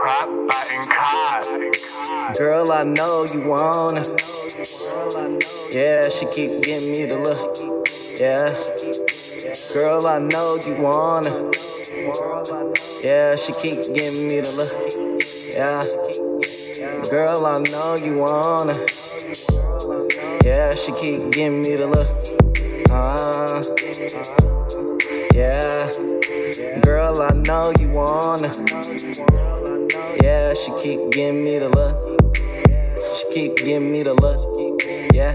crop, biting cod. Girl, I know you wanna. Yeah, she keep giving me the look. Yeah. Girl, I know you wanna. Yeah, she keep giving me the look. Yeah. Girl, I know you wanna. Yeah, she keep giving me the look. Yeah. Girl, I know you wanna. Yeah, she keep giving me the look. She keep giving me the look. Yeah.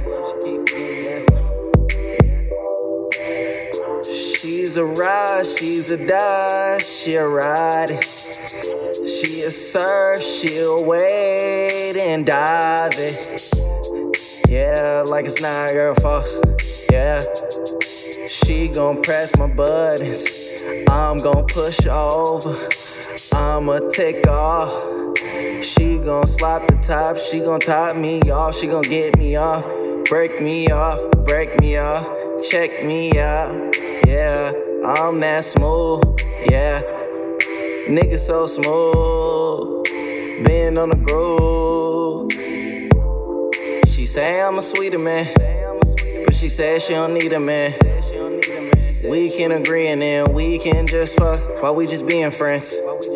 She's a ride, she's a die, she a ride. She a surf, she'll wait and dive it. Yeah, like it's Niagara Falls. Yeah. She gon' press my buttons. I'm gon' push over. I'ma take off. She gon' slap the top. She gon' top me off. She gon' get me off. Break me off. Break me off. Check me out. Yeah, I'm that smooth. Yeah, nigga so smooth. Been on the groove. She say I'm a sweeter man, but she said she don't need a man. We can agree and then we can just fuck while we just being friends.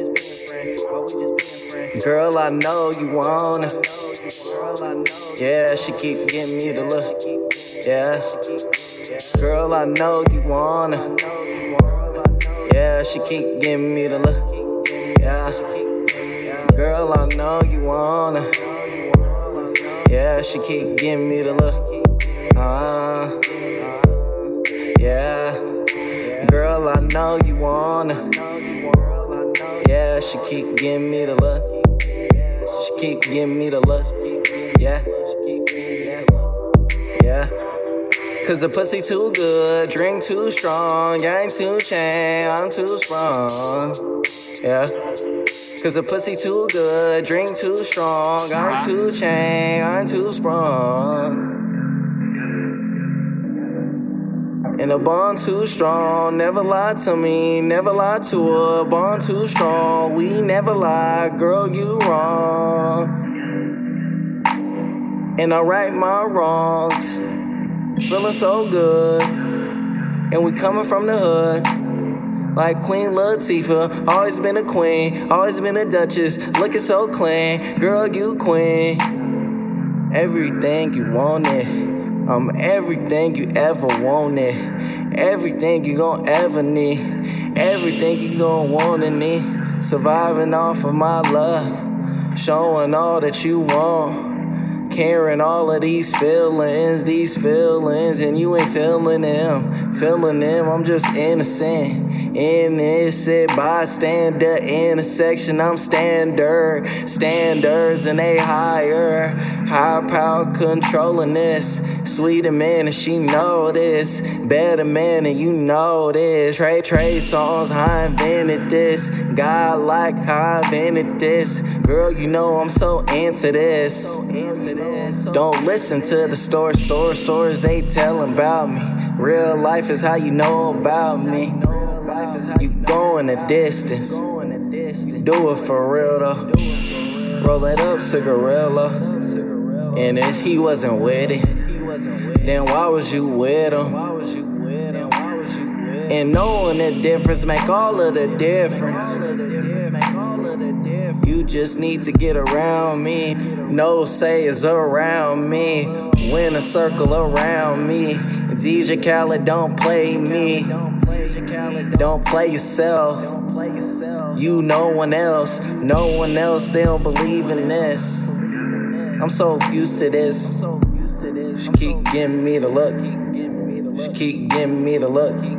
Girl, I know you wanna. Yeah, she keep giving me the look. Yeah. Girl, I know you wanna. Yeah, she keep giving me the look. Yeah. Girl, I know you wanna. Yeah, she keep giving me the look. Yeah. Girl, I know you wanna. Yeah, she keep giving me the look. She keep giving me the look. Yeah. Yeah. Cause the pussy too good, drink too strong. I ain't too chain, I'm too strong. Yeah. Cause the pussy too good, drink too strong. I ain't too chain, I ain't too strong. And the bond too strong, never lie to me, never lie to her. Bond too strong, we never lie, girl, you wrong. And I right my wrongs, feeling so good. And we coming from the hood, like Queen Latifah. Always been a queen, always been a duchess. Looking so clean, girl, you queen. Everything you wanted. I'm everything you ever wanted. Everything you gon' ever need. Everything you gon' want and need. Surviving off of my love. Showing all that you want. Carrying all of these feelings, and you ain't feeling them, I'm just innocent bystander, intersection, I'm standards, and they higher power controlling this, sweeter man, and she know this, better man, and you know this, Trey songs, how I invented this, God like how I invented this, girl, you know I'm so into this. Don't listen to the stories they tellin' about me. Real life is how you know about me. You going the distance. Do it for real though. Roll it up, cigarella. And if he wasn't with it, then why was you with him? And knowing the difference make all of the difference. You just need to get around me. No say is around me. Win a circle around me. DJ Khaled, don't play me. Don't play yourself. You no one else, they don't believe in this. I'm so used to this. She keep giving me the look. She keep giving me the look.